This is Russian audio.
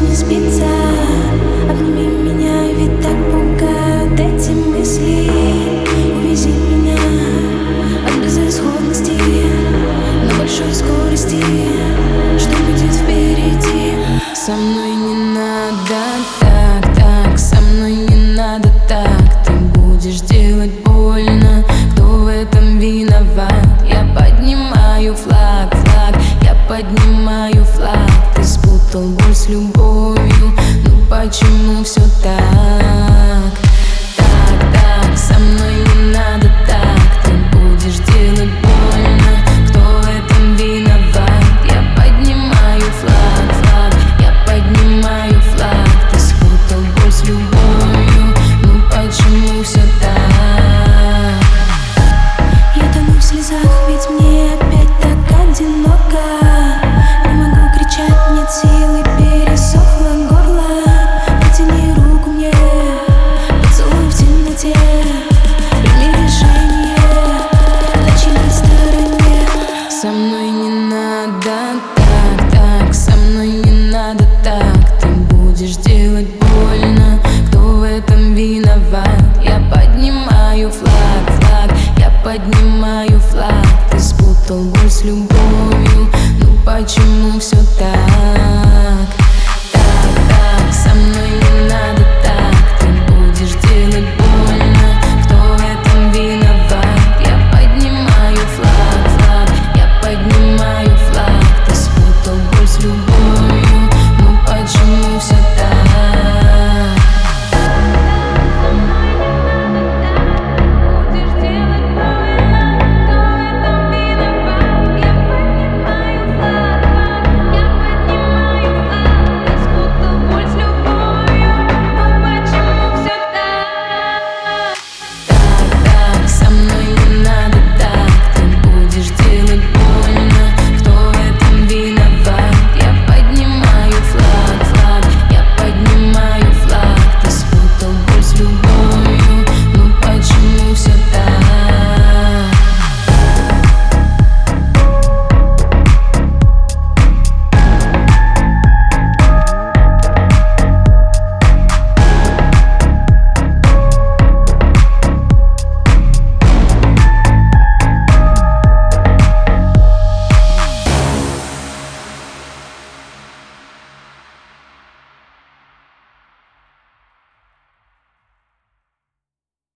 не спится. Обними меня, ведь так пугают эти мысли. Увези меня от безысходности на большой скорости. Что будет впереди? Со мной не надо так, со мной не надо так. Ты будешь делать больно, кто в этом виноват? Я поднимаю флаг, я поднимаю флаг. Ты спутал боль с любовью, ну почему все так? Так, со мной не надо так. Ты будешь делать больно, кто в этом виноват? Я поднимаю флаг, я поднимаю флаг. Ты спутал боль с любовью, ну почему все так? Я тону в слезах, ведь мне опять так одиноко. Не могу кричать, нет силы, пересохло горло. Протяни руку мне, поцелуй в темноте. Прими решение, на чьей стороне? Со мной не надо так, со мной не надо так. Ты будешь делать больно, кто в этом виноват? Я поднимаю флаг, я поднимаю флаг. Ты спутал боль с любовью, ну почему все так?